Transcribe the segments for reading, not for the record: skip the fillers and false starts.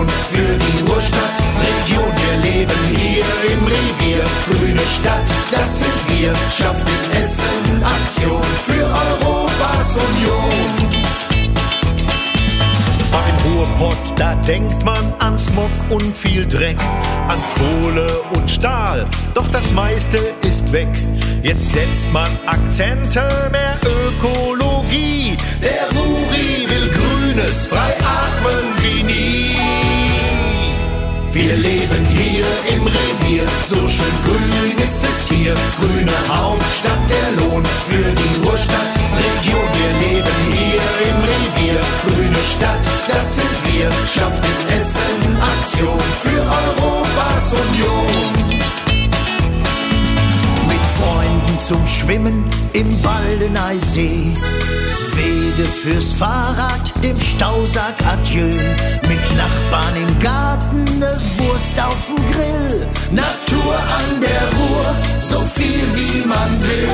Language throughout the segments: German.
Lohn für die Ruhrstadtregion. Wir leben hier im Revier, grüne Stadt, das sind wir. Schafft in Essen Aktion für Europas Union. Beim Ruhrpott, da denkt man an Smog und viel Dreck, an Kohle und Stahl, doch das meiste ist weg. Jetzt setzt man Akzente, mehr Ökologie. Der Ruri will Grünes, frei atmen wie nie. Wir leben hier im Revier, so schön grün ist es hier. Grüne Hauptstadt, der Lohn für die Ruhrstadtregion. Wir leben hier im Revier, grüne Stadt, das sind wir. Schafft in Essen Aktion für Europas Union. Mit Freunden zum Schwimmen im Baldeneysee, Wege fürs Fahrrad im Stausack adieu. Mit Nachbarn im Garten, ne Wurst auf dem Grill. Natur an der Ruhr, so viel wie man will.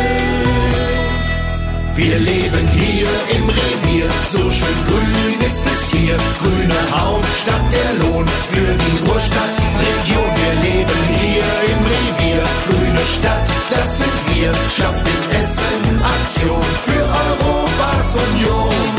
Wir leben hier im Revier, so schön grün ist es hier. Grüne Hauptstadt, der Lohn für die Ruhrstadtregion. Wir leben hier im Revier, grüne Stadt, das sind wir. Schafft in Essen Aktion für Europas Union.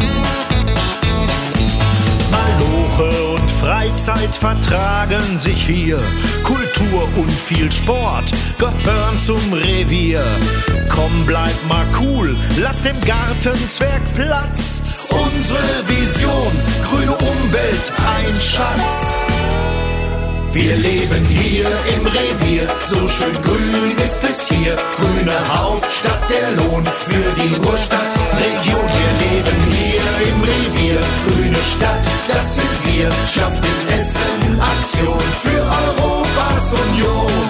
Maloche und Freizeit vertragen sich hier. Kultur und viel Sport gehören zum Revier. Komm, bleib mal cool, lass dem Gartenzwerg Platz. Unsere Vision, grüne Umwelt, ein Schatz. Wir leben hier im Revier, so schön grün ist es hier. Grüne Hauptstadt, der Lohn für die Ruhrstadtregion. Wir leben hier im Revier, grüne Stadt, das sind wir. Schafft in Essen Aktion für Europas Union.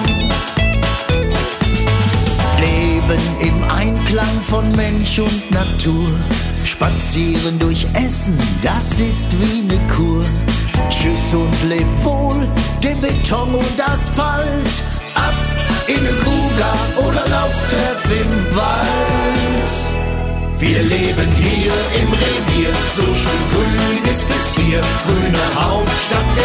Leben im Einklang von Mensch und Natur. Spazieren durch Essen, das ist wie ne Kur. Tschüss und leb wohl, dem Beton und Asphalt. Ab in ne Kuga oder Lauftreff im Wald. Wir leben hier im Revier, so schön grün ist es hier. Grüne Hauptstadt,